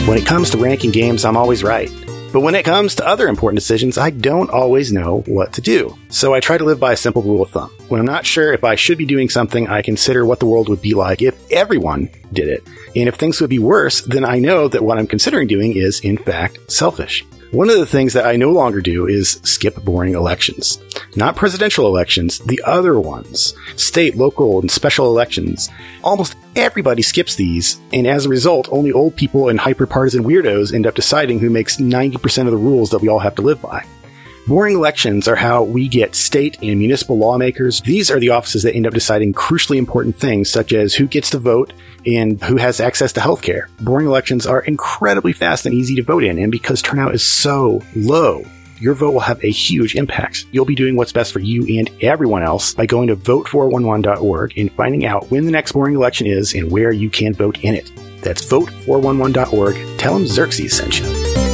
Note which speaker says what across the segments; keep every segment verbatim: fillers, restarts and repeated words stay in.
Speaker 1: When it comes to ranking games, I'm always right. But when it comes to other important decisions, I don't always know what to do. So I try to live by a simple rule of thumb. When I'm not sure if I should be doing something, I consider what the world would be like if everyone did it. And if things would be worse, then I know that what I'm considering doing is, in fact, selfish. One of the things that I no longer do is skip boring elections. Not presidential elections, the other ones. State, local, and special elections. Almost everybody skips these, and as a result, only old people and hyper-partisan weirdos end up deciding who makes ninety percent of the rules that we all have to live by. Boring elections are how we get state and municipal lawmakers. These are the offices that end up deciding crucially important things, such as who gets to vote and who has access to healthcare. Boring elections are incredibly fast and easy to vote in, and because turnout is so low, your vote will have a huge impact. You'll be doing what's best for you and everyone else by going to vote four one one dot org and finding out when the next boring election is and where you can vote in it. That's vote four one one dot org. Tell them Xerxes sent you.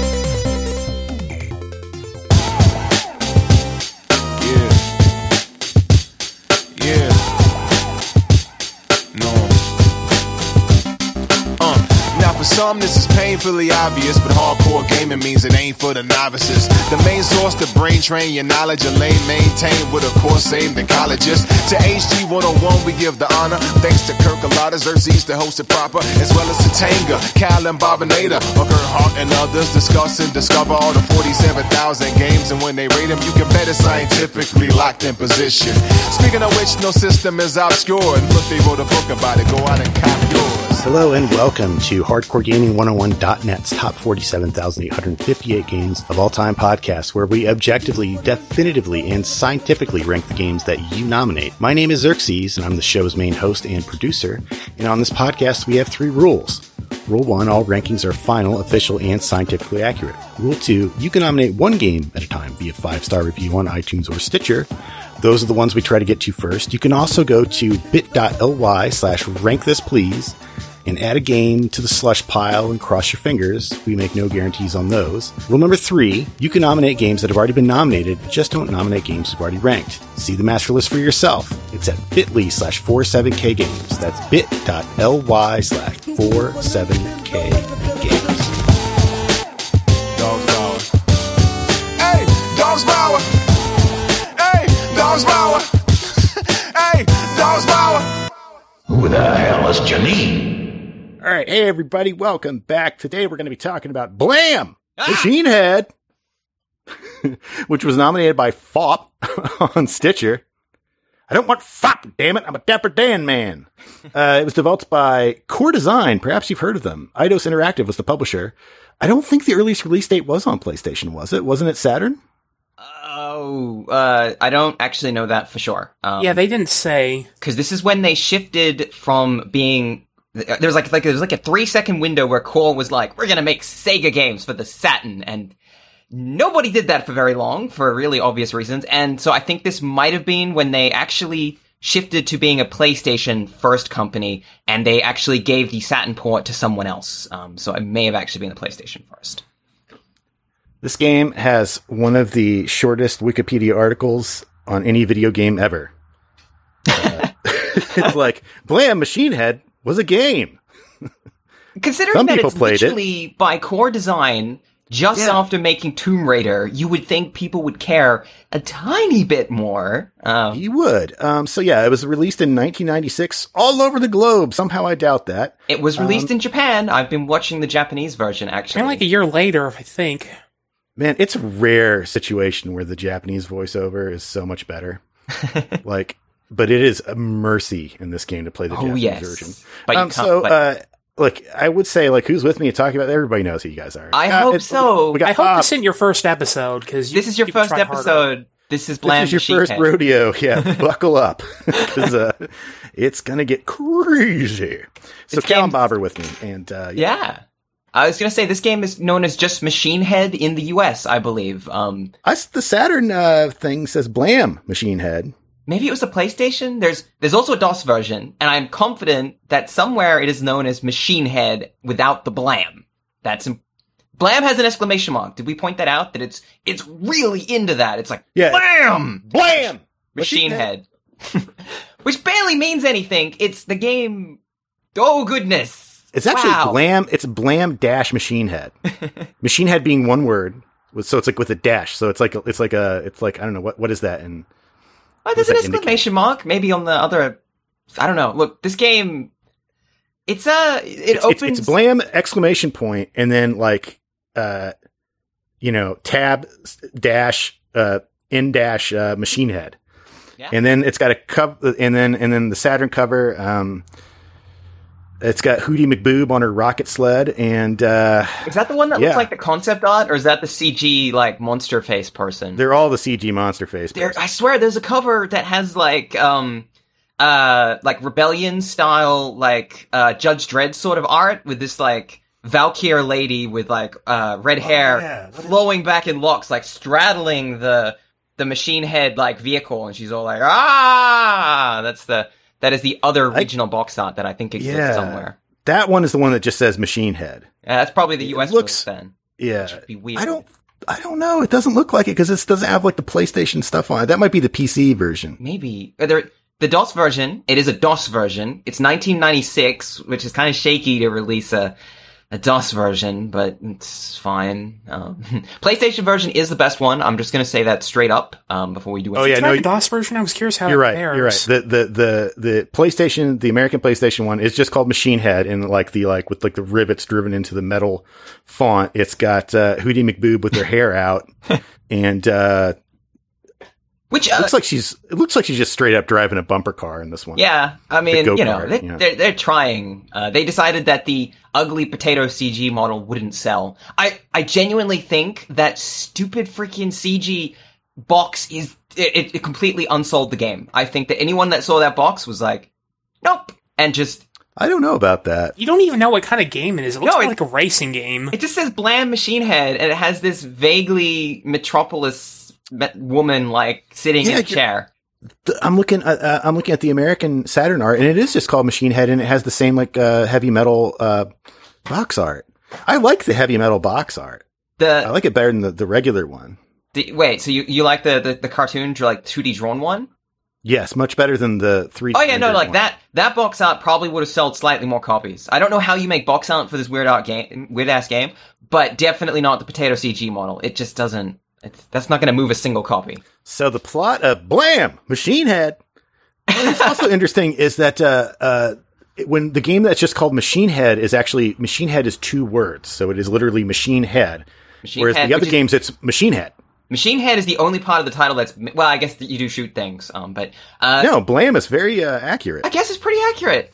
Speaker 2: Some, this is painfully obvious, but hardcore gaming means it ain't for the novices. The main source to brain train your knowledge, a lane maintained with a course aimed at colleges. To H G one oh one, we give the honor. Thanks to Kirk, a lot of Xerxes to host it proper, as well as to Tanga, Cal, and Bobinator, Booker, Hart, and others discuss and discover all the forty-seven thousand games. And when they rate them, you can bet it's scientifically locked in position. Speaking of which, no system is obscure, and look, they wrote a book about it. Go out and cop yours.
Speaker 1: Hello and welcome to Hardcore Gaming one oh one dot net's top forty-seven thousand eight hundred fifty-eight games of all time podcast, where we objectively, definitively, and scientifically rank the games that you nominate. My name is Xerxes, and I'm the show's main host and producer. And on this podcast, we have three rules. Rule one, all rankings are final, official, and scientifically accurate. Rule two, you can nominate one game at a time via five-star review on iTunes or Stitcher. Those are the ones we try to get to first. You can also go to bit.ly slash rank this please and add a game to the slush pile and cross your fingers. We make no guarantees on those. Rule number three, you can nominate games that have already been nominated, just don't nominate games you've already ranked. See the master list for yourself. It's at bit.ly slash 47k games. That's bit.ly slash 47k games.
Speaker 2: Dogs Power. Hey, Dogs Power. Hey, Dogs Power. Hey, Dogs Power.
Speaker 3: Who the hell is Janine?
Speaker 1: All right, hey everybody, welcome back. Today we're going to be talking about Blam!
Speaker 2: Ah!
Speaker 1: Machine Head, which was nominated by F O P on Stitcher. I don't want F O P, damn it, I'm a Dapper Dan man. Uh, it was developed by Core Design, perhaps you've heard of them. Eidos Interactive was the publisher. I don't think the earliest release date was on PlayStation, was it? Wasn't it Saturn?
Speaker 4: Oh, uh, I don't actually know that for sure. Um,
Speaker 5: yeah, they didn't say.
Speaker 4: Because this is when they shifted from being... There was like, like, there was like a three second window where Core was like, we're gonna make Sega games for the Saturn, and nobody did that for very long, for really obvious reasons, and so I think this might have been when they actually shifted to being a PlayStation first company, and they actually gave the Saturn port to someone else, um, so it may have actually been the PlayStation first.
Speaker 1: This game has one of the shortest Wikipedia articles on any video game ever. Uh, it's like, Blam! Machine Head was a game.
Speaker 4: Considering
Speaker 1: Some
Speaker 4: that
Speaker 1: people
Speaker 4: it's
Speaker 1: played
Speaker 4: literally
Speaker 1: it.
Speaker 4: by Core Design, just
Speaker 1: Yeah.
Speaker 4: after making Tomb Raider, you would think people would care a tiny bit more. Um,
Speaker 1: You would. Um, so yeah, it was released in nineteen ninety-six all over the globe. Somehow I doubt that.
Speaker 4: it was released
Speaker 1: Um,
Speaker 4: in Japan. I've been watching the Japanese version, actually.
Speaker 5: And like a year later, I think.
Speaker 1: Man, it's a rare situation where the Japanese voiceover is so much better. like, but it is a mercy in this game to play the
Speaker 4: Oh,
Speaker 1: Japanese
Speaker 4: yes.
Speaker 1: version.
Speaker 4: But you
Speaker 1: Um,
Speaker 4: can't-
Speaker 1: so,
Speaker 4: but-
Speaker 1: uh, look, I would say, like, who's with me talking about? Everybody knows who you guys are.
Speaker 4: I
Speaker 1: Uh,
Speaker 4: hope
Speaker 1: it's-
Speaker 4: so.
Speaker 1: we got
Speaker 5: I hope
Speaker 1: Bob.
Speaker 5: this isn't your first episode, because
Speaker 4: This is your first episode. This is Blam!
Speaker 1: This is your
Speaker 4: Machine
Speaker 1: first
Speaker 4: Head.
Speaker 1: rodeo. Yeah, buckle up. Because uh, it's going to get crazy. So
Speaker 4: It's
Speaker 1: Cal and
Speaker 4: game-
Speaker 1: Bob are with me. And uh,
Speaker 4: Yeah. I was gonna say, this game is known as just Machine Head in the U S, I believe. Um,
Speaker 1: us, the Saturn uh, thing says Blam! Machine Head.
Speaker 4: maybe it was a PlayStation? There's there's also a DOS version, and I'm confident that somewhere it is known as Machine Head without the Blam. That's... Im- Blam has an exclamation mark. Did we point that out? That it's it's really into that. It's like,
Speaker 1: Yeah.
Speaker 4: Blam!
Speaker 1: Blam!
Speaker 4: Machine Head. Which barely means anything. It's the game... Oh, goodness.
Speaker 1: It's actually
Speaker 4: Wow.
Speaker 1: Blam. It's Blam dash Machine Head. Machine Head being one word, with- so it's like with a dash. So it's like a, it's like a it's like I don't know what what is that in.
Speaker 4: Oh, there's
Speaker 1: What
Speaker 4: an
Speaker 1: does that
Speaker 4: exclamation mark. Maybe on the other. I don't know. Look, this game. It's a. It
Speaker 1: It's,
Speaker 4: opens.
Speaker 1: it's, it's Blam exclamation point and then like uh, you know tab dash uh in dash uh, Machine Head.
Speaker 4: Yeah.
Speaker 1: And then it's got a cover, and then and then the Saturn cover. Um, it's got Hootie McBoob on her rocket sled, and uh,
Speaker 4: Is that the one that
Speaker 1: yeah.
Speaker 4: looks like the concept art, or is that the C G like monster face person?
Speaker 1: they're all the C G monster face.
Speaker 4: There, I swear, there's a cover that has like um, uh, like rebellion style, like uh, Judge Dredd sort of art with this like Valkyr lady with like uh red hair
Speaker 1: yeah. What is-
Speaker 4: flowing back in locks, like straddling the the Machine Head like vehicle, and she's all like, ah, that's the. That is the other regional box art that I think exists
Speaker 1: Yeah.
Speaker 4: somewhere.
Speaker 1: That one is the one that just says Machine Head.
Speaker 4: Yeah, that's probably the U S
Speaker 1: It looks-
Speaker 4: release then.
Speaker 1: Yeah,
Speaker 4: Which would be weird.
Speaker 1: I don't. I don't know. It doesn't look like it because it doesn't have like the PlayStation stuff on it. That might be the P C version.
Speaker 4: Maybe. Uh, There, the DOS version, it is a DOS version. It's nineteen ninety-six, which is kind of shaky to release a, a DOS version, but it's fine. Um, PlayStation version is the best one. I'm just going to say that straight up um, before we do it.
Speaker 1: Oh yeah,
Speaker 5: Can
Speaker 1: no,
Speaker 5: I
Speaker 1: you-
Speaker 5: have the DOS version? I was curious how
Speaker 1: you're
Speaker 5: it
Speaker 1: right.
Speaker 5: compares.
Speaker 1: You're right. The, the the the PlayStation, the American PlayStation one, is just called Machine Head, and like the like with like the rivets driven into the metal font. It's got uh, Hootie McBoob with her hair out, and uh,
Speaker 4: Which, uh,
Speaker 1: looks like she's. It looks like she's just straight up driving a bumper car in this one.
Speaker 4: yeah, I mean,
Speaker 1: go-kart,
Speaker 4: you know, they,
Speaker 1: yeah.
Speaker 4: they're, they're trying. Uh, they decided that the ugly potato C G model wouldn't sell. I, I genuinely think that stupid freaking C G box is, it, it completely unsold the game. I think that anyone that saw that box was like, nope, and just,
Speaker 1: I don't know about that.
Speaker 5: You don't even know what kind of game it is. It looks
Speaker 4: No,
Speaker 5: more
Speaker 4: it-
Speaker 5: like a racing game.
Speaker 4: it just says Blam Machine Head, and it has this vaguely Metropolis me- woman, like, sitting
Speaker 1: Yeah,
Speaker 4: in a
Speaker 1: you-
Speaker 4: chair.
Speaker 1: The- I'm looking. Uh, uh, I'm looking at the American Saturn art, and it is just called Machine Head, and it has the same like uh, heavy metal uh, box art. I like the heavy metal box art. I
Speaker 4: The,
Speaker 1: like it better than the, the regular one.
Speaker 4: the wait, so you, you like the, the, the cartoon, like, two D drawn one?
Speaker 1: Yes, much better than the three D.
Speaker 4: Oh yeah, no,
Speaker 1: rendered
Speaker 4: like
Speaker 1: one.
Speaker 4: that. That box art probably would have sold slightly more copies. I don't know how you make box art for this weird art game, weird ass game, but definitely not the potato C G model. It just doesn't. It's, that's not going to move a single copy.
Speaker 1: So the plot of Blam Machine Head. What's also interesting is that uh, uh, when the game that's just called Machine Head is actually Machine Head is two words, so it is literally Machine Head.
Speaker 4: Machine
Speaker 1: whereas
Speaker 4: Head,
Speaker 1: the other
Speaker 4: which is-
Speaker 1: games, it's Machine Head.
Speaker 4: Machine Head is the only part of the title that's well, I guess that you do shoot things, um, but uh,
Speaker 1: No, Blam is very uh, accurate.
Speaker 4: I guess it's pretty accurate.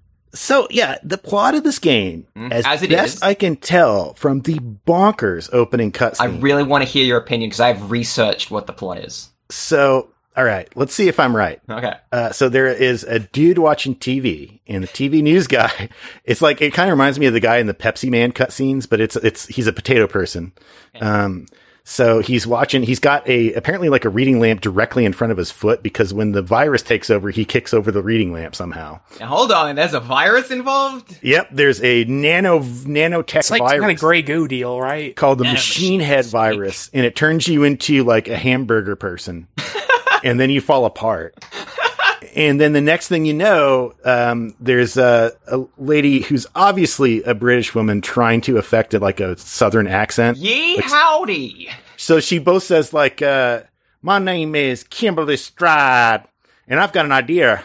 Speaker 1: So yeah, the plot of this game, as,
Speaker 4: As it
Speaker 1: best
Speaker 4: is.
Speaker 1: I can tell from the bonkers opening cutscene.
Speaker 4: I really want to hear your opinion because I've researched what the plot is.
Speaker 1: So, all right, let's see if I'm right.
Speaker 4: Okay.
Speaker 1: Uh, so there is a dude watching T V, and the T V news guy. It's like it kind of reminds me of the guy in the Pepsi Man cutscenes, but it's it's he's a potato person. Um, so he's watching. He's got a apparently like a reading lamp directly in front of his foot because when the virus takes over, he kicks over the reading lamp somehow.
Speaker 4: Now, hold on, there's a virus involved?
Speaker 1: Yep, there's a nano nanotech
Speaker 5: It's like some
Speaker 1: virus
Speaker 5: kind of Grey Goo deal, right?
Speaker 1: called the
Speaker 4: Yeah,
Speaker 1: machine head virus, and it turns you into like a hamburger person, and then you fall apart. And then the next thing you know, um, there's a, a lady who's obviously a British woman trying to affect it like a southern accent.
Speaker 4: Yee howdy!
Speaker 1: So she both says like, uh, "My name is Kimberly Stride, and I've got an idea."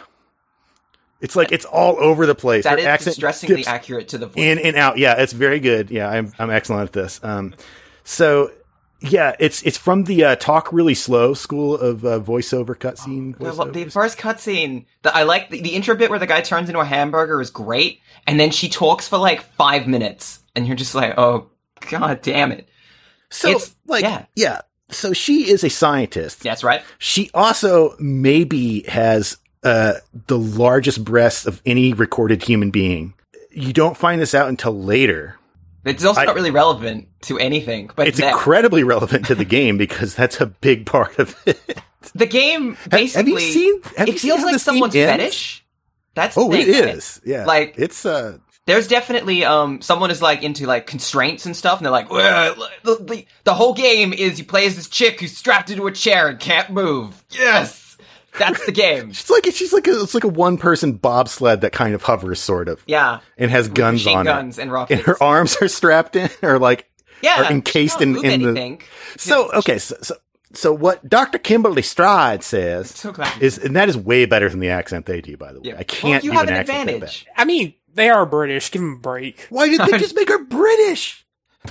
Speaker 1: It's like it's all over the place.
Speaker 4: That
Speaker 1: Her
Speaker 4: is
Speaker 1: accent
Speaker 4: distressingly
Speaker 1: dips
Speaker 4: accurate to the voice.
Speaker 1: in and out. Yeah, it's very good. Yeah, I'm I'm excellent at this. Um, so yeah, it's it's from the uh, talk really slow school of uh, voiceover cutscene.
Speaker 4: The, the
Speaker 1: voiceovers.
Speaker 4: first cutscene, that I like the, the intro bit where the guy turns into a hamburger is great, and then she talks for like five minutes, and you're just like, oh god damn it!
Speaker 1: So
Speaker 4: it's-
Speaker 1: like
Speaker 4: yeah.
Speaker 1: yeah. So she is a scientist.
Speaker 4: That's right.
Speaker 1: She also maybe has uh, the largest breasts of any recorded human being. You don't find this out until later.
Speaker 4: It's also
Speaker 1: I-
Speaker 4: not really relevant to anything, but
Speaker 1: It's
Speaker 4: that-
Speaker 1: incredibly relevant to the game because that's a big part of it.
Speaker 4: the game
Speaker 1: have
Speaker 4: basically.
Speaker 1: you seen- have you
Speaker 4: it
Speaker 1: seen
Speaker 4: feels
Speaker 1: how
Speaker 4: like
Speaker 1: this game
Speaker 4: someone's
Speaker 1: ends?
Speaker 4: fetish. That's the
Speaker 1: Oh,
Speaker 4: thing,
Speaker 1: it
Speaker 4: right?
Speaker 1: is. Yeah.
Speaker 4: Like-
Speaker 1: it's uh
Speaker 4: There's definitely um someone is like into like constraints and stuff, and they're like, "Well, the, the the whole game is you play as this chick who's strapped into a chair and can't move. Yes, That's the game.
Speaker 1: She's like she's like a, it's like a one person bobsled that kind of hovers, sort of.
Speaker 4: Yeah,
Speaker 1: and has
Speaker 4: With
Speaker 1: guns
Speaker 4: machine
Speaker 1: on
Speaker 4: guns
Speaker 1: it,
Speaker 4: and rockets.
Speaker 1: and her arms are strapped in, or like
Speaker 4: yeah,
Speaker 1: are encased in,
Speaker 4: move
Speaker 1: in
Speaker 4: anything.
Speaker 1: the. So okay, so, so so what Doctor Kimberly Stride says
Speaker 4: So glad.
Speaker 1: is, and that is way better than the accent they do. By the way,
Speaker 4: Yeah.
Speaker 1: I can't
Speaker 4: Well, you
Speaker 1: do
Speaker 4: have
Speaker 1: an
Speaker 4: an
Speaker 1: accent that bad.
Speaker 4: advantage.
Speaker 5: I mean, they are British. Give them a break.
Speaker 1: Why did they just make her British?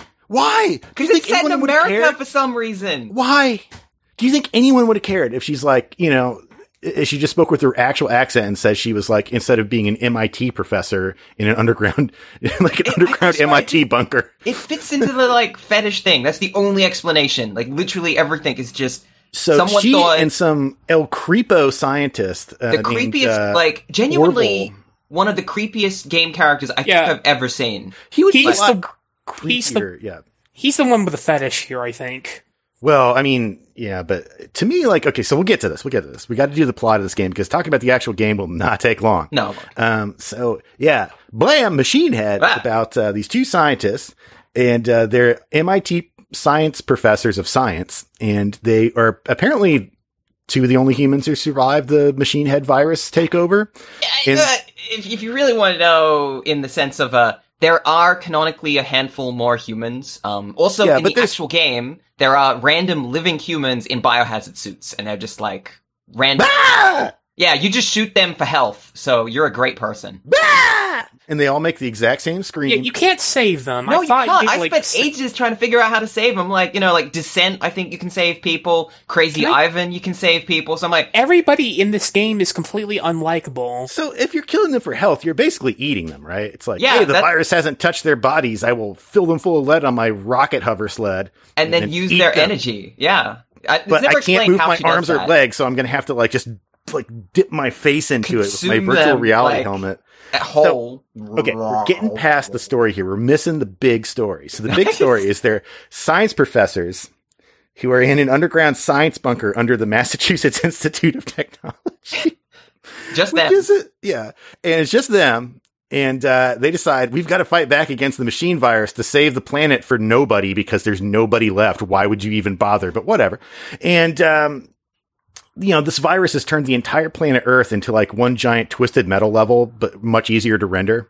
Speaker 1: Why?
Speaker 4: Because
Speaker 1: Do you
Speaker 4: it's
Speaker 1: think
Speaker 4: set in
Speaker 1: anyone would have
Speaker 4: America
Speaker 1: cared?
Speaker 4: for some reason.
Speaker 1: Why? Do you think anyone would have cared if she's like, you know, if she just spoke with her actual accent and says she was like, instead of being an M I T professor in an underground, like an
Speaker 4: It- I
Speaker 1: underground
Speaker 4: swear,
Speaker 1: M I T bunker?
Speaker 4: It fits into the like fetish thing. That's the only explanation. Like literally everything is just
Speaker 1: So
Speaker 4: someone
Speaker 1: she
Speaker 4: thought
Speaker 1: and some El Creepo scientist, uh,
Speaker 4: the
Speaker 1: named,
Speaker 4: creepiest,
Speaker 1: uh,
Speaker 4: like genuinely
Speaker 1: Orville.
Speaker 4: one of the creepiest game characters I
Speaker 5: Yeah.
Speaker 4: think I've ever seen.
Speaker 1: he would be
Speaker 5: He's
Speaker 1: a lot
Speaker 5: the he's the
Speaker 1: creepier, yeah.
Speaker 5: he's the one with the fetish here, I think.
Speaker 1: Well, I mean, yeah, but to me, like, okay, so we'll get to this. We'll get to this. We got to do the plot of this game because talking about the actual game will not take long.
Speaker 4: No.
Speaker 1: Um, so yeah, Blam Machine Head
Speaker 4: Ah.
Speaker 1: about uh, these two scientists, and uh, they're M I T science professors of science, and they are apparently two of the only humans who survived the Machine Head virus takeover. And-
Speaker 4: Uh, if, if you really want to know in the sense of, uh, there are canonically a handful more humans. Um, also
Speaker 1: Yeah,
Speaker 4: in
Speaker 1: but
Speaker 4: the
Speaker 1: there's-
Speaker 4: actual game, there are random living humans in biohazard suits, and they're just like random.
Speaker 1: Ah!
Speaker 4: Yeah, you just shoot them for health, so you're a great person.
Speaker 1: Ah! And they all make the exact same scream.
Speaker 5: Yeah, you can't save them.
Speaker 4: No,
Speaker 5: I
Speaker 4: you
Speaker 5: thought
Speaker 4: can't.
Speaker 5: you
Speaker 4: I
Speaker 5: like,
Speaker 4: spent
Speaker 5: s-
Speaker 4: ages trying to figure out how to save them. Like, you know, like Descent, I think you can save people. Crazy
Speaker 5: Can I-
Speaker 4: Ivan, you can save people. So I'm like,
Speaker 5: Everybody in this game is completely unlikable.
Speaker 1: So if you're killing them for health, you're basically eating them, right? It's like,
Speaker 4: Yeah,
Speaker 1: hey, the
Speaker 4: that's-
Speaker 1: virus hasn't touched their bodies. I will fill them full of lead on my rocket hover sled.
Speaker 4: and then use
Speaker 1: eat
Speaker 4: their
Speaker 1: them.
Speaker 4: energy. Yeah. I, it's
Speaker 1: But
Speaker 4: never
Speaker 1: I can't
Speaker 4: explained
Speaker 1: move
Speaker 4: how
Speaker 1: my
Speaker 4: she does
Speaker 1: arms or
Speaker 4: that.
Speaker 1: legs, so I'm going to have to like just like dip my face into it with my
Speaker 4: Consume
Speaker 1: virtual
Speaker 4: them,
Speaker 1: reality
Speaker 4: like-
Speaker 1: helmet.
Speaker 4: At whole.
Speaker 1: Okay, we're getting past the story here. We're missing the big story. So the big story is they're science professors who are in an underground science bunker under the Massachusetts Institute of Technology.
Speaker 4: Just
Speaker 1: Which
Speaker 4: them.
Speaker 1: is it? Yeah. And it's just them. And uh, they decide we've got to fight back against the machine virus to save the planet for nobody because there's nobody left. Why would you even bother? But whatever. And, um, you know, this virus has turned the entire planet Earth into like one giant twisted metal level, but much easier to render.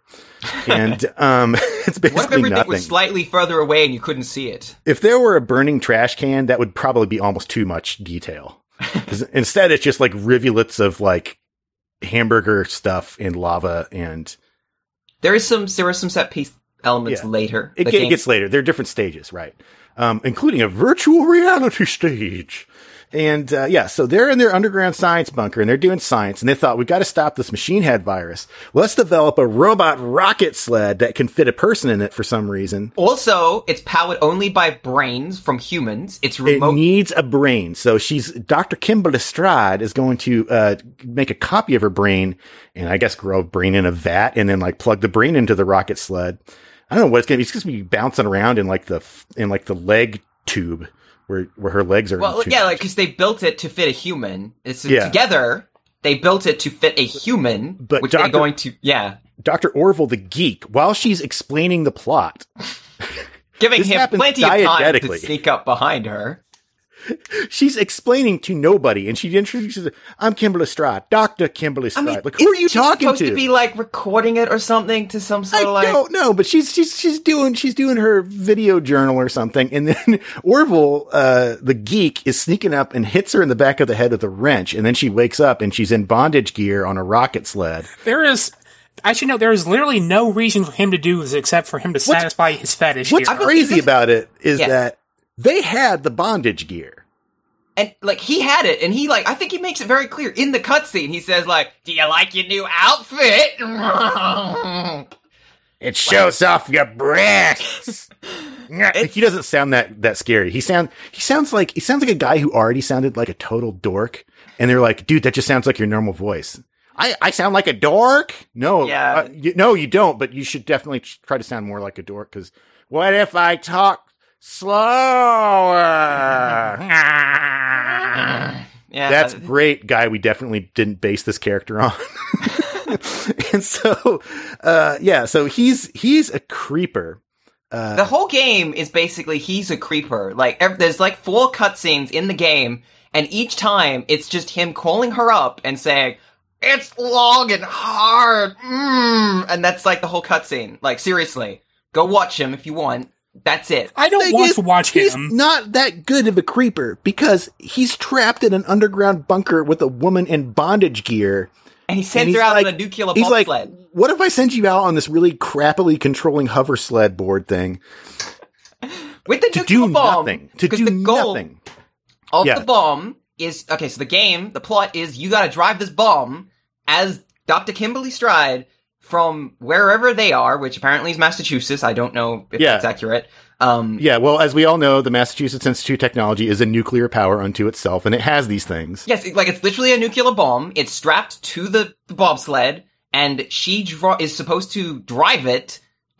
Speaker 1: And um, it's
Speaker 4: What if
Speaker 1: basically
Speaker 4: everything
Speaker 1: nothing.
Speaker 4: was slightly further away and you couldn't see it?
Speaker 1: If there were a burning trash can, that would probably be almost too much detail. 'Cause instead, it's just like rivulets of like hamburger stuff and lava, and
Speaker 4: There is some, there are some set piece elements
Speaker 1: Yeah.
Speaker 4: later.
Speaker 1: it,
Speaker 4: The
Speaker 1: get, it
Speaker 4: game-
Speaker 1: gets later. There are different stages, right? Um, including a virtual reality stage. And uh, yeah, so they're in their underground science bunker and they're doing science, and they thought we've got to stop this machine head virus. Let's develop a robot rocket sled that can fit a person in it for some reason.
Speaker 4: Also, it's powered only by brains from humans. It's
Speaker 1: It
Speaker 4: remote.
Speaker 1: needs a brain. So she's Doctor Kimber Lestrade is going to uh, make a copy of her brain and I guess grow a brain in a vat and then like plug the brain into the rocket sled. I don't know what it's going to be. It's going to be bouncing around in like the in like the leg tube where where her legs are.
Speaker 4: well,
Speaker 1: tubed.
Speaker 4: yeah, like, cause they built it to fit a human. It's
Speaker 1: Yeah.
Speaker 4: together. They built it to fit a human,
Speaker 1: But
Speaker 4: which
Speaker 1: Doctor
Speaker 4: they're going to, yeah.
Speaker 1: Doctor Orville the geek, while she's explaining the plot,
Speaker 4: Giving
Speaker 1: This
Speaker 4: him
Speaker 1: happens
Speaker 4: plenty of time to
Speaker 1: diegetically.
Speaker 4: sneak up behind her.
Speaker 1: she's explaining to nobody, and she introduces, "I'm Kimberly Lestrade, Doctor Kimberly
Speaker 4: I
Speaker 1: Lestrade."
Speaker 4: mean,
Speaker 1: like, who are
Speaker 4: isn't
Speaker 1: you
Speaker 4: she
Speaker 1: talking
Speaker 4: supposed
Speaker 1: to?
Speaker 4: to be like recording it or something to some sort
Speaker 1: I
Speaker 4: of like.
Speaker 1: don't know, but she's she's she's doing she's doing her video journal or something, and then Orville, uh, the geek, is sneaking up and hits her in the back of the head with a wrench, and then she wakes up and she's in bondage gear on a rocket sled.
Speaker 5: There is, I should know, there is literally no reason for him to do this except for him to satisfy his fetish.
Speaker 1: What's
Speaker 5: here.
Speaker 1: crazy about it is
Speaker 4: Yeah.
Speaker 1: that they had the bondage gear.
Speaker 4: And like he had it, and he like I think he makes it very clear in the cutscene. He says like, "Do you like your new outfit?"
Speaker 1: It shows off your breasts. He doesn't sound that that scary. He sound he sounds like he sounds like a guy who already sounded like a total dork, and they're like, "Dude, that just sounds like your normal voice." I, I sound like a dork? No,
Speaker 4: Yeah.
Speaker 1: uh, you, no, you don't. But you should definitely try to sound more like a dork. Because what if I talk slower?
Speaker 4: Yeah,
Speaker 1: That's great, guy. We definitely didn't base this character on. And so, uh, yeah, so he's he's a creeper.
Speaker 4: the whole game is basically he's a creeper. Like ev- there's like four cutscenes in the game, and each time it's just him calling her up and saying, "It's long and hard," mm. and that's like the whole cutscene. Like, seriously, go watch him if you want. That's it.
Speaker 5: I don't
Speaker 1: Thing
Speaker 5: want
Speaker 1: is,
Speaker 5: to watch
Speaker 1: he's
Speaker 5: him.
Speaker 1: not that good of a creeper because he's trapped in an underground bunker with a woman in bondage gear.
Speaker 4: And he sends
Speaker 1: And
Speaker 4: her
Speaker 1: he's
Speaker 4: out
Speaker 1: like-
Speaker 4: on a nuclear
Speaker 1: He's like,
Speaker 4: bobsled.
Speaker 1: what if I send you out on this really crappily controlling hover sled board thing
Speaker 4: With the
Speaker 1: to
Speaker 4: nuclear
Speaker 1: do
Speaker 4: bomb.
Speaker 1: nothing? To
Speaker 4: because
Speaker 1: do
Speaker 4: the goal
Speaker 1: nothing.
Speaker 4: of
Speaker 1: Yeah.
Speaker 4: the bomb is, okay, so the game, the plot is you gotta drive this bomb as Doctor Kimberly Stride from wherever they are, which apparently is Massachusetts. I don't know if
Speaker 1: Yeah.
Speaker 4: that's accurate. Um,
Speaker 1: Yeah, well, as we all know, the Massachusetts Institute of Technology is a nuclear power unto itself, and it has these things.
Speaker 4: Yes, it- like it's literally a nuclear bomb. It's strapped to the bobsled, and she dro- is supposed to drive it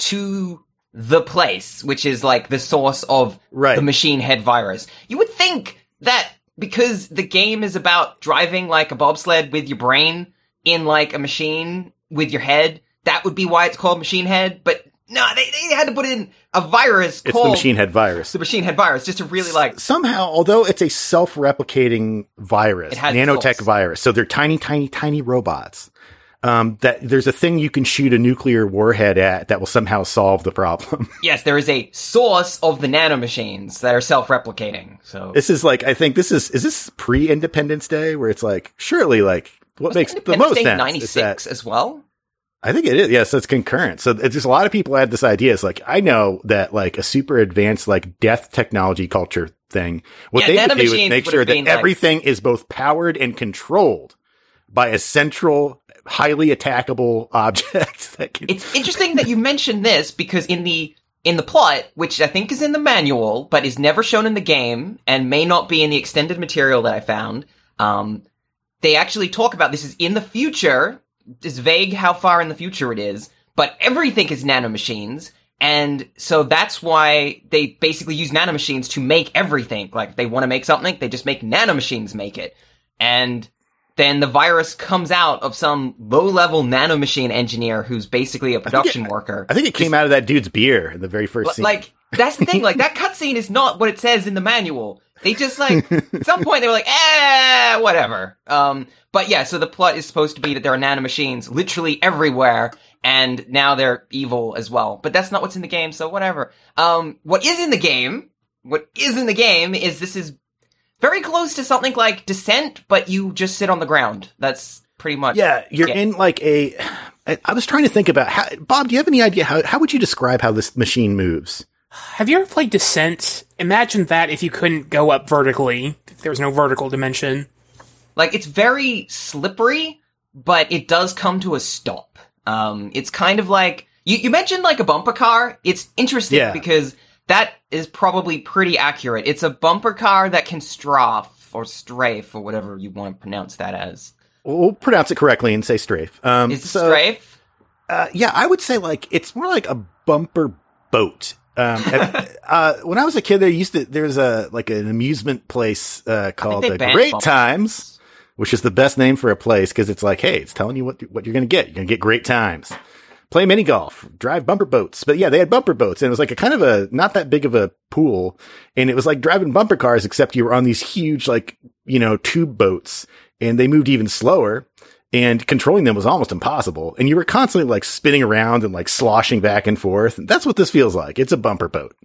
Speaker 4: to the place, which is like the source of
Speaker 1: Right.
Speaker 4: the machine head virus. You would think that because the game is about driving like a bobsled with your brain in like a machine with your head, that would be why it's called Machine Head. But no, they, they had to put in a virus
Speaker 1: It's
Speaker 4: called
Speaker 1: the machine head virus.
Speaker 4: the machine head virus just to really like.
Speaker 1: Somehow, although it's a self-replicating virus,
Speaker 4: It has
Speaker 1: nanotech
Speaker 4: souls.
Speaker 1: virus, so they're tiny, tiny, tiny robots. Um, that there's a thing you can shoot a nuclear warhead at that will somehow solve the problem.
Speaker 4: Yes, there is a source of the nanomachines that are self-replicating. So
Speaker 1: This is like, I think this is, is this pre-Independence Day where it's like, surely like, what
Speaker 4: Was
Speaker 1: makes the
Speaker 4: Independence
Speaker 1: most
Speaker 4: Day
Speaker 1: sense is
Speaker 4: ninety-six
Speaker 1: that,
Speaker 4: as well.
Speaker 1: I think it is. Yes, so it's concurrent. So it's just a lot of people had this idea. It's like, I know that like a super advanced like death technology culture thing, what
Speaker 4: Yeah,
Speaker 1: they would do is
Speaker 4: nanomachines
Speaker 1: make
Speaker 4: would
Speaker 1: sure
Speaker 4: have
Speaker 1: that
Speaker 4: been, like-
Speaker 1: everything is both powered and controlled by a central, highly attackable object that can.
Speaker 4: It's interesting that you mentioned this because in the in the plot, which I think is in the manual but is never shown in the game and may not be in the extended material that I found, um, they actually talk about this is in the future. It's vague how far in the future it is, but everything is nanomachines. And so that's why they basically use nanomachines to make everything. Like, if they want to make something, they just make nanomachines make it. And then the virus comes out of some low-level nanomachine engineer who's basically a production worker.
Speaker 1: I think it came out of that dude's beer in the very first
Speaker 4: L-
Speaker 1: scene.
Speaker 4: Like, that's the thing. Like, that cutscene is not what it says in the manual. They just, like, at some point they were like, eh, whatever. Um, but yeah, so the plot is supposed to be that there are nanomachines literally everywhere, and now they're evil as well. But that's not what's in the game, so whatever. Um, what is in the game, what is in the game is this is very close to something like Descent, but you just sit on the ground. That's pretty much.
Speaker 1: yeah, you're
Speaker 4: Yeah.
Speaker 1: in like a. I, I was trying to think about how. Bob, do you have any idea how how would you describe how this machine moves?
Speaker 5: Have you ever played Descent? Imagine that if you couldn't go up vertically. If there was no vertical dimension.
Speaker 4: Like, it's very slippery, but it does come to a stop. Um, it's kind of like, you, you mentioned like a bumper car. It's interesting
Speaker 1: Yeah.
Speaker 4: because that is probably pretty accurate. It's a bumper car that can strafe or strafe or whatever you want to pronounce that as.
Speaker 1: We'll pronounce it correctly and say strafe. Um,
Speaker 4: Is it
Speaker 1: so,
Speaker 4: strafe?
Speaker 1: Uh, yeah, I would say like it's more like a bumper boat. Um, and, uh, when I was a kid, there used to there's a like an amusement place uh, called
Speaker 4: they
Speaker 1: uh,
Speaker 4: banned
Speaker 1: Great
Speaker 4: bumpers.
Speaker 1: Times, which is the best name for a place because it's like, hey, it's telling you what what you're gonna get. You're gonna get great times. Play mini golf, drive bumper boats. But yeah, they had bumper boats, and it was like a kind of a not that big of a pool, and it was like driving bumper cars, except you were on these huge like you know tube boats, and they moved even slower. And controlling them was almost impossible. And you were constantly like spinning around and like sloshing back and forth. And that's what this feels like. It's a bumper boat.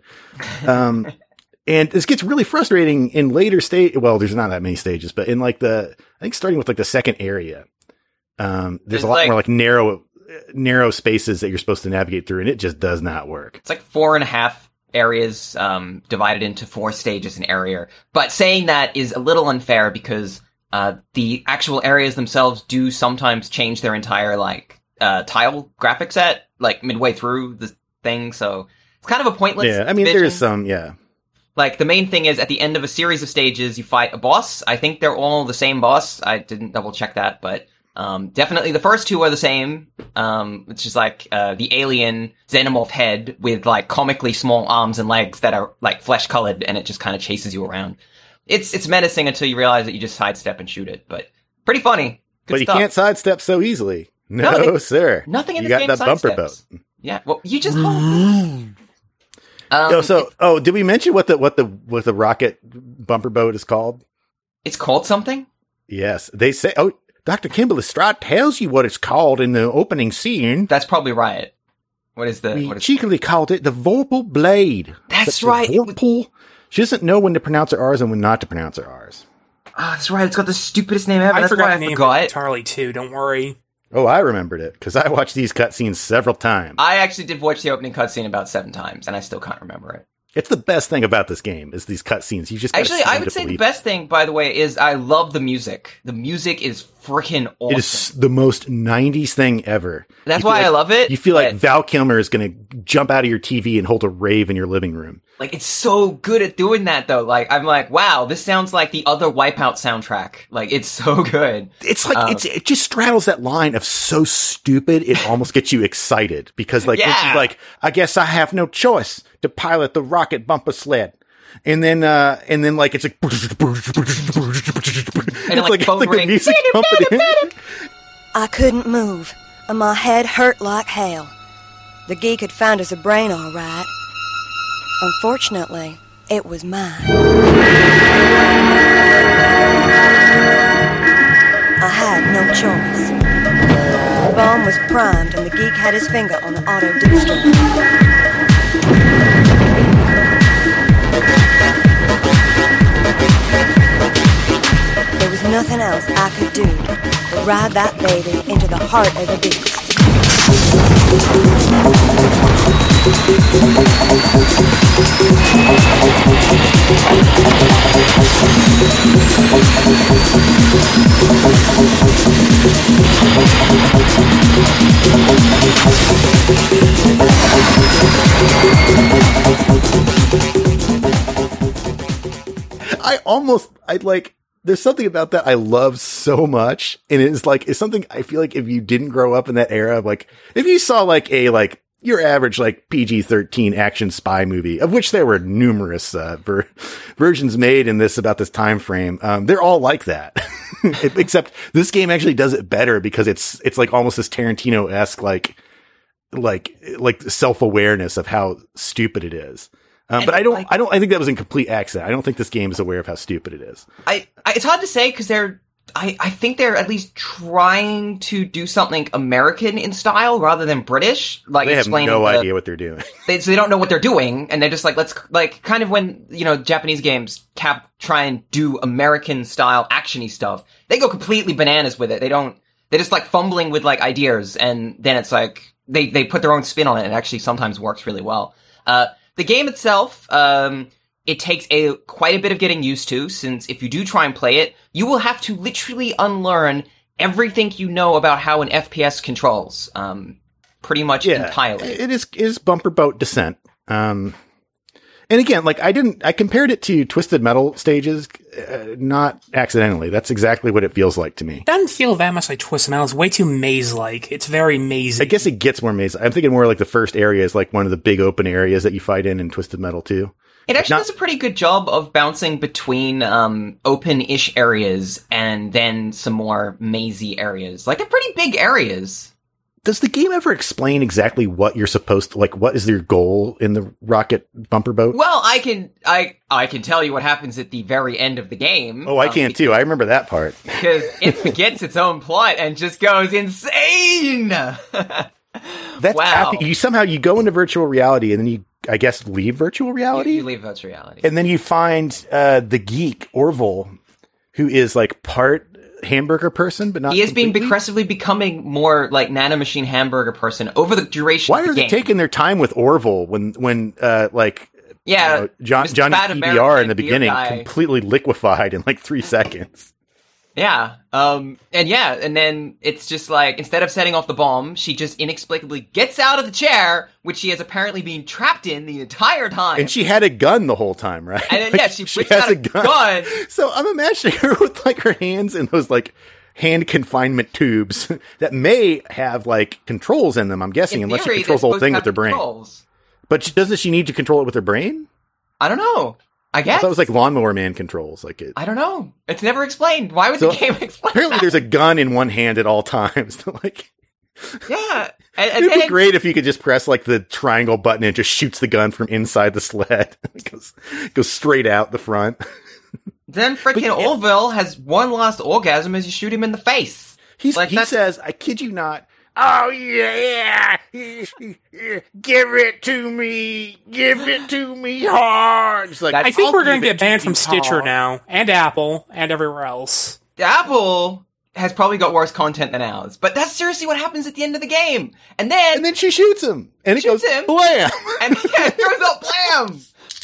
Speaker 1: Um, and this gets really frustrating in later stage. Well, there's not that many stages, but in like the, I think starting with like the second area, um, there's,
Speaker 4: There's
Speaker 1: a lot
Speaker 4: like-
Speaker 1: more like narrow, narrow spaces that you're supposed to navigate through. And it just does not work.
Speaker 4: It's like four and a half areas, um, divided into four stages an area. But saying that is a little unfair because Uh, the actual areas themselves do sometimes change their entire, like, uh, tile graphic set, like, midway through the thing, so it's kind of a pointless
Speaker 1: Yeah. I mean,
Speaker 4: division.
Speaker 1: there's some, yeah.
Speaker 4: Like, the main thing is, at the end of a series of stages, you fight a boss. I think they're all the same boss. I didn't double check that, but, um, definitely the first two are the same, um, which is like, uh, the alien xenomorph head with, like, comically small arms and legs that are, like, flesh-colored, and it just kind of chases you around. It's it's menacing until you realize that you just sidestep and shoot it, but pretty funny. Good
Speaker 1: But you
Speaker 4: stuff.
Speaker 1: can't sidestep so easily. No,
Speaker 4: No, it-
Speaker 1: sir.
Speaker 4: Nothing in
Speaker 1: you
Speaker 4: this
Speaker 1: got
Speaker 4: game
Speaker 1: that bumper
Speaker 4: sidesteps.
Speaker 1: boat.
Speaker 4: Yeah, well, you just hold. um,
Speaker 1: Oh, so oh, did we mention what the what the what the rocket bumper boat is called?
Speaker 4: It's called something?
Speaker 1: Yes. They say, oh, Doctor Kimball Lestrade tells you what it's called in the opening scene.
Speaker 4: That's probably right. What is the...
Speaker 1: We
Speaker 4: what is
Speaker 1: cheekily called it the Vorpal Blade.
Speaker 4: That's
Speaker 1: But the
Speaker 4: right.
Speaker 1: Vorpal... She doesn't know when to pronounce her R's and when not to pronounce her R's.
Speaker 4: Oh, that's right. It's got the stupidest name ever.
Speaker 5: I
Speaker 4: That's
Speaker 5: forgot
Speaker 4: why
Speaker 5: the
Speaker 4: I
Speaker 5: name
Speaker 4: forgot.
Speaker 5: entirely too. Don't worry.
Speaker 1: Oh, I remembered it, because I watched these cutscenes several times.
Speaker 4: I actually did watch the opening cutscene about seven times, and I still can't remember it.
Speaker 1: It's the best thing about this game, is these cutscenes. You just gotta
Speaker 4: Actually,
Speaker 1: see
Speaker 4: I
Speaker 1: them
Speaker 4: would
Speaker 1: to
Speaker 4: say the
Speaker 1: believe
Speaker 4: best thing, by the way, is I love the music. The music is freaking awesome.
Speaker 1: It is the most nineties thing ever.
Speaker 4: That's
Speaker 1: You feel
Speaker 4: why
Speaker 1: like-
Speaker 4: I love it.
Speaker 1: You feel like
Speaker 4: but,
Speaker 1: Val Kilmer is going to jump out of your T V and hold a rave in your living room.
Speaker 4: like, it's so good at doing that, though. Like, I'm like, wow, this sounds like the other Wipeout soundtrack. Like, it's so good.
Speaker 1: It's like,
Speaker 4: Um,
Speaker 1: it's, it just straddles that line of so stupid, it almost gets you excited. Because, like, when
Speaker 4: Yeah.
Speaker 1: she's like, I guess I have no choice to pilot the rocket bumper sled. And then, uh, and then, like, it's like, it's
Speaker 4: like, phone
Speaker 1: the
Speaker 4: ring.
Speaker 1: music pumping in.
Speaker 6: I couldn't move, and my head hurt like hell. The geek had found us a brain all right. Unfortunately, it was mine. I had no choice. The bomb was primed, and the geek had his finger on the auto destroyer. There was nothing else I could do but ride that baby into the heart of the beast.
Speaker 1: I almost, I like, there's something about that I love so much. And it's like, it's something I feel like if you didn't grow up in that era, like, if you saw like a, like, your average, like, P G thirteen action spy movie, of which there were numerous, uh, ver- versions made in this, about this time frame, um, they're all like that. Except this game actually does it better because it's, it's like almost this Tarantino-esque, like, like, like self-awareness of how stupid it is. Um, but I don't,
Speaker 4: like-
Speaker 1: I don't, I think that was in complete accident. I don't think this game is aware of how stupid it is.
Speaker 4: I, I it's hard to say because they're I, I think they're at least trying to do something American in style rather than British. Like
Speaker 1: They have
Speaker 4: explaining
Speaker 1: no
Speaker 4: the-
Speaker 1: idea what they're doing.
Speaker 4: They, so they don't know what they're doing, and they're just like, let's like kind of when you know Japanese games cap try and do American style actiony stuff. They go completely bananas with it. They don't. They're just like fumbling with like ideas, and then it's like they they put their own spin on it. And it actually sometimes works really well. Uh, the game itself, um, it takes a quite a bit of getting used to, since if you do try and play it, you will have to literally unlearn everything you know about how an F P S controls. Um, pretty much entirely.
Speaker 1: It is, it is bumper boat descent. Um, and again, like I didn't, I compared it to Twisted Metal stages, uh, not accidentally. That's exactly what it feels like to me.
Speaker 5: Doesn't feel that much like Twisted Metal. It's way too maze-like. It's very mazy.
Speaker 1: I guess it gets more maze. I'm thinking more like the first area is like one of the big open areas that you fight in in Twisted Metal too.
Speaker 4: It actually
Speaker 1: not-
Speaker 4: does a pretty good job of bouncing between um, open-ish areas and then some more mazy areas. Like, they're pretty big areas.
Speaker 1: Does the game ever explain exactly what you're supposed to, like, what is your goal in the rocket bumper boat?
Speaker 4: Well, I can I I can tell you what happens at the very end of the game.
Speaker 1: Oh, I
Speaker 4: um,
Speaker 1: can too. I remember that part.
Speaker 4: Because it forgets its own plot and just goes insane!
Speaker 1: That's
Speaker 4: Wow.
Speaker 1: after you somehow you go into virtual reality and then you, I guess, leave virtual
Speaker 4: you,
Speaker 1: reality.
Speaker 4: you leave virtual reality.
Speaker 1: And then you find uh, the geek Orville, who is like part hamburger person, but not.
Speaker 4: He is being
Speaker 1: completely.
Speaker 4: progressively becoming more like nanomachine hamburger person over the duration
Speaker 1: Why
Speaker 4: of the
Speaker 1: are they
Speaker 4: game.
Speaker 1: taking their time with Orville when when uh, like
Speaker 4: yeah,
Speaker 1: you know, John,
Speaker 4: Mister
Speaker 1: Johnny
Speaker 4: Fat
Speaker 1: P B R
Speaker 4: American
Speaker 1: in the
Speaker 4: beer
Speaker 1: beginning
Speaker 4: guy.
Speaker 1: completely liquefied in like three seconds.
Speaker 4: Yeah. Um, and yeah, and then it's just like, instead of setting off the bomb, she just inexplicably gets out of the chair, which she has apparently been trapped in the entire time.
Speaker 1: And she had a gun the whole time, right?
Speaker 4: And then,
Speaker 1: Like,
Speaker 4: yeah, she whips out a gun.
Speaker 1: So I'm imagining her with like her hands in those like hand confinement tubes that may have like controls in them, I'm guessing,
Speaker 4: In
Speaker 1: unless
Speaker 4: theory,
Speaker 1: she controls the
Speaker 4: they're
Speaker 1: whole thing with
Speaker 4: supposed
Speaker 1: her
Speaker 4: to have
Speaker 1: brain.
Speaker 4: controls.
Speaker 1: But she, doesn't she need to control it with her brain?
Speaker 4: I don't know. I
Speaker 1: I
Speaker 4: guess.
Speaker 1: thought it was like Lawnmower Man controls. Like it.
Speaker 4: I don't know. It's never explained. Why would
Speaker 1: So,
Speaker 4: the game explain
Speaker 1: Apparently,
Speaker 4: that?
Speaker 1: there's a gun in one hand at all times. like,
Speaker 4: Yeah. And, and
Speaker 1: it'd be
Speaker 4: then,
Speaker 1: great if you could just press like the triangle button and it just shoots the gun from inside the sled. It goes goes straight out the front.
Speaker 4: Then freaking
Speaker 1: yeah.
Speaker 4: Orville has one last orgasm as you shoot him in the face.
Speaker 1: He's,
Speaker 4: Like,
Speaker 1: he
Speaker 4: that's-
Speaker 1: says, I kid you not, oh yeah, give it to me, give it to me hard. It's like,
Speaker 4: That-
Speaker 5: I think
Speaker 4: I'll
Speaker 5: we're going
Speaker 4: give
Speaker 5: to
Speaker 4: it
Speaker 5: get
Speaker 4: to
Speaker 5: banned
Speaker 4: you
Speaker 5: from Stitcher
Speaker 4: hard.
Speaker 5: now, and Apple, and everywhere else.
Speaker 4: Apple has probably got worse content than ours, but that's seriously what happens at the end of the game. And then,
Speaker 1: and then she shoots him, and it
Speaker 4: Shoots
Speaker 1: goes
Speaker 4: him.
Speaker 1: blam.
Speaker 4: and yeah, it throws out blam.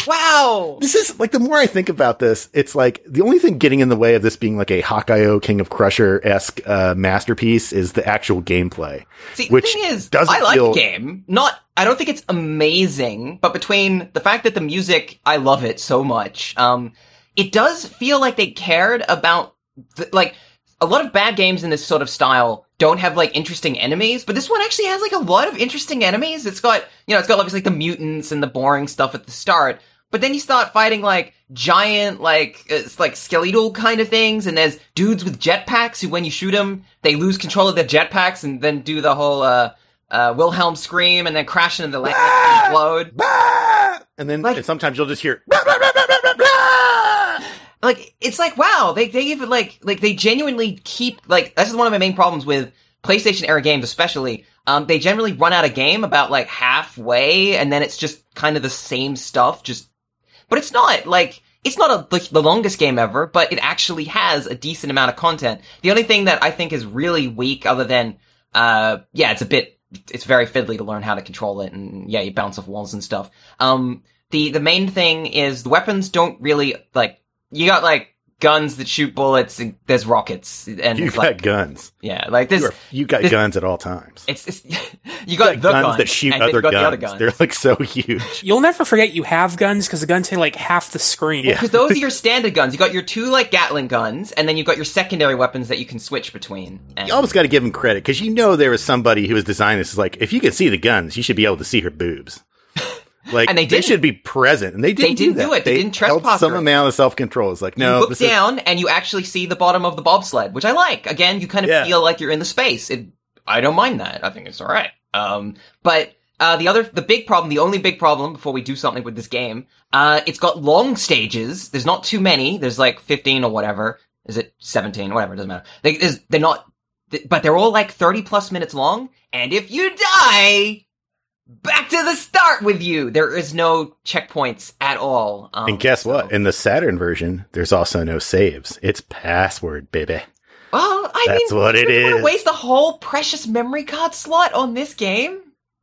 Speaker 4: Wow.
Speaker 1: This is like, the more I think about this, it's like the only thing getting in the way of this being like a Hawkeye-O King of Crusher-esque uh, masterpiece is the actual gameplay.
Speaker 4: See,
Speaker 1: which
Speaker 4: the thing is,
Speaker 1: doesn't
Speaker 4: I like
Speaker 1: feel-
Speaker 4: the game. Not, I don't think it's amazing, but between the fact that the music, I love it so much. Um, it does feel like they cared about, the, like, a lot of bad games in this sort of style don't have like interesting enemies, but this one actually has like a lot of interesting enemies. It's got, you know, it's got obviously like the mutants and the boring stuff at the start, but then you start fighting like giant, like, it's like skeletal kind of things, and there's dudes with jetpacks who, when you shoot them, they lose control of their jetpacks and then do the whole, uh, uh, Wilhelm scream and then crash into the land and explode.
Speaker 1: Bah! And then
Speaker 4: Like-
Speaker 1: and sometimes you'll just hear, bah, bah, bah, bah, bah, bah, bah!
Speaker 4: Like, it's like, wow, they, they even like, like, they genuinely keep, like, this is one of my main problems with PlayStation era games especially. Um, they generally run out of game about like halfway, and then it's just kind of the same stuff, just, but it's not, like, it's not a, like, the longest game ever, but it actually has a decent amount of content. The only thing that I think is really weak, other than, uh, yeah, it's a bit, it's very fiddly to learn how to control it, and yeah, you bounce off walls and stuff. Um, the, the main thing is the weapons don't really, like, you got, like, guns that shoot bullets, and there's rockets, and
Speaker 1: You've
Speaker 4: it's
Speaker 1: got
Speaker 4: like,
Speaker 1: guns.
Speaker 4: yeah, like, this,
Speaker 1: You, are, you got
Speaker 4: this-
Speaker 1: guns at all times.
Speaker 4: it's, it's, you got
Speaker 1: Like
Speaker 4: the
Speaker 1: guns
Speaker 4: gun,
Speaker 1: that shoot
Speaker 4: and then
Speaker 1: other
Speaker 4: you got
Speaker 1: guns.
Speaker 4: the other guns.
Speaker 1: They're like so huge.
Speaker 5: You'll never forget you have guns, because the guns take like half the screen.
Speaker 1: Yeah.
Speaker 4: Because those are your standard guns. You got your two, like, Gatling guns, and then you've got your secondary weapons that you can switch between. And
Speaker 1: You almost got to give him credit, because you know there was somebody who was designing this. Is like, if you can see the guns, you should be able to see her boobs. Like,
Speaker 4: And they didn't.
Speaker 1: should be present, and they didn't.
Speaker 4: didn't
Speaker 1: do,
Speaker 4: do
Speaker 1: that.
Speaker 4: it. They didn't
Speaker 1: held
Speaker 4: trespass
Speaker 1: some
Speaker 4: her.
Speaker 1: amount of self control. It's like,
Speaker 4: you
Speaker 1: no,
Speaker 4: look
Speaker 1: this is
Speaker 4: down, and you actually see the bottom of the bobsled, which I like. Again, you kind of
Speaker 1: Yeah.
Speaker 4: feel like you're in the space. It, I don't mind that. I think it's alright. Um, but, uh, the other, the big problem, the only big problem before we do something with this game, uh, it's got long stages. There's not too many. There's like fifteen or whatever. Is it seventeen? Whatever, it doesn't matter. They, there's, they're not, but they're all like thirty plus minutes long, and if you die, back to the start with you. There is no checkpoints at all. Um,
Speaker 1: And guess
Speaker 4: so-
Speaker 1: what? In the Saturn version, there's also no saves. It's password, baby.
Speaker 4: Well, I
Speaker 1: That's
Speaker 4: mean,
Speaker 1: what it
Speaker 4: you wanna
Speaker 1: is.
Speaker 4: waste the whole precious memory card slot on this game?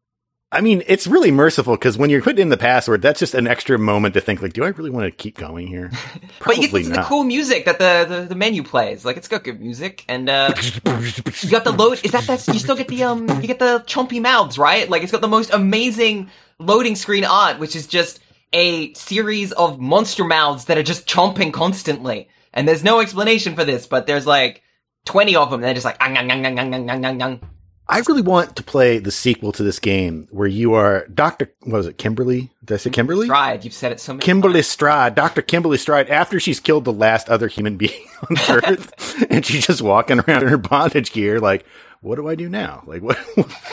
Speaker 1: I mean, it's really merciful, because when you're putting in the password, that's just an extra moment to think, like, do I really want to keep going here?
Speaker 4: But you get to
Speaker 1: Probably
Speaker 4: listen to
Speaker 1: not.
Speaker 4: the cool music that the, the, the menu plays. Like, it's got good music, and, uh, you got the load, is that, that's, you still get the, um, you get the chompy mouths, right? Like, it's got the most amazing loading screen art, which is just a series of monster mouths that are just chomping constantly. And there's no explanation for this, but there's like twenty of them, and they're just like, ang, ang, ang, ang, ang, ang, ang, ang, ang.
Speaker 1: I really want to play the sequel to this game where you are Doctor What was it, Kimberly? Did I say Kimberly?
Speaker 4: Stride, you've said it so many
Speaker 1: Kimberly
Speaker 4: times.
Speaker 1: Stride, Doctor Kimberly Stride, after she's killed the last other human being on Earth, and she's just walking around in her bondage gear, like, what do I do now? Like, what?